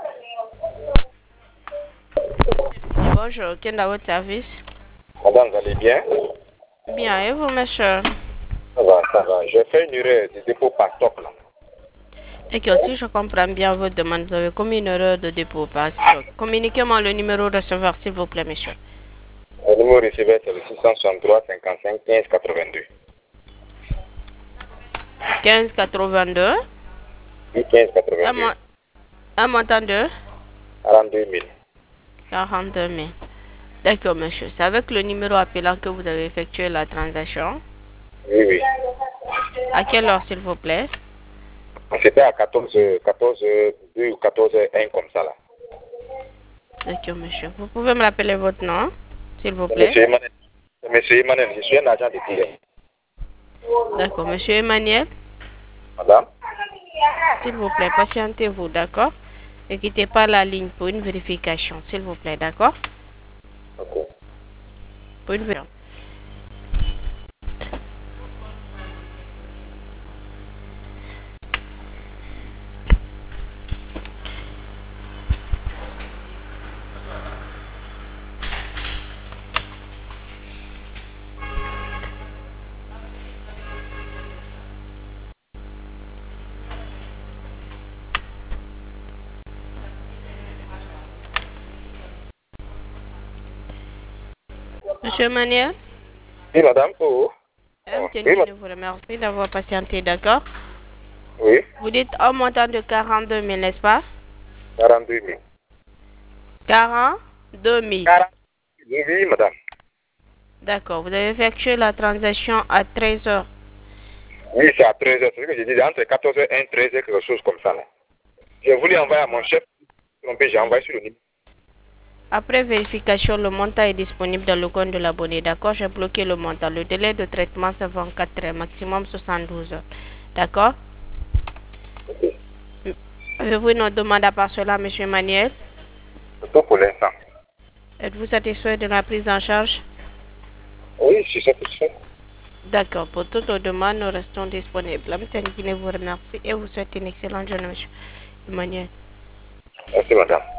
Bonjour, quel est votre service? Madame, vous allez bien? Bien, et vous, monsieur? Ça va, ça va. J'ai fait une erreur de dépôt par stock là. Et que si je comprends bien votre demande, vous avez commis une erreur de dépôt par stock. Communiquez-moi le numéro de receveur, s'il vous plaît, monsieur. Le numéro receveur c'est le 663 55 15 82. 1582. Oui, 15 82. Un montant de 42 000. 42 000. D'accord, monsieur. C'est avec le numéro appelant que vous avez effectué la transaction. Oui, oui. À quelle heure, s'il vous plaît? C'était à 14 2 ou 14 1 comme ça là. D'accord, monsieur. Vous pouvez me rappeler votre nom, s'il vous C'est plaît? Monsieur Emmanuel. C'est Monsieur Emmanuel, je suis un agent de tir. D'accord, monsieur Emmanuel. Madame? S'il vous plaît, patientez-vous, d'accord? Ne quittez pas la ligne pour une vérification, s'il vous plaît, d'accord? Ok. Pour une vérification. Monsieur Emmanuel, Oui, madame? Oh. M. Oui, Tenguine vous remercie d'avoir patienté, d'accord? oui. Vous dites un montant de 42 000, n'est-ce pas? 42 000. 42 000. 40. Oui, oui, madame. D'accord, vous avez effectué la transaction à 13 heures. Oui, c'est à 13 heures. C'est ce que j'ai dit, entre 14 h et 13 h quelque chose comme ça là. J'ai voulu envoyer à mon chef. J'ai envoyé sur le numéro. Après vérification, le montant est disponible dans le compte de l'abonné. D'accord, j'ai bloqué le montant. Le délai de traitement, c'est 24 heures, maximum 72 heures. D'accord? Ok. Avez-vous une autre demande à part cela, monsieur Emmanuel? C'est tout pour l'instant. Êtes-vous satisfait de la prise en charge? Oui, je suis satisfait. D'accord, pour toutes nos demandes, nous restons disponibles. La Guinée vous remercie et vous souhaite une excellente journée, monsieur Emmanuel. Merci, madame.